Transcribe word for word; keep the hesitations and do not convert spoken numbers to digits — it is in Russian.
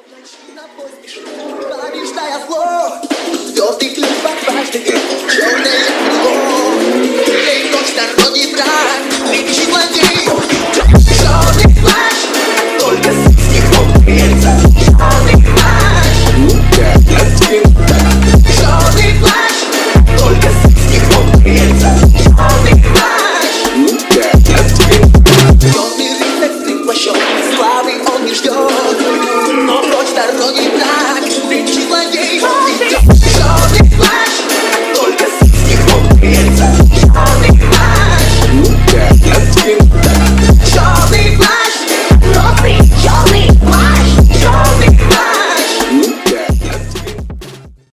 Побеждая зло, твердый ключ под каждый, черное крыло, ей точно родный враг.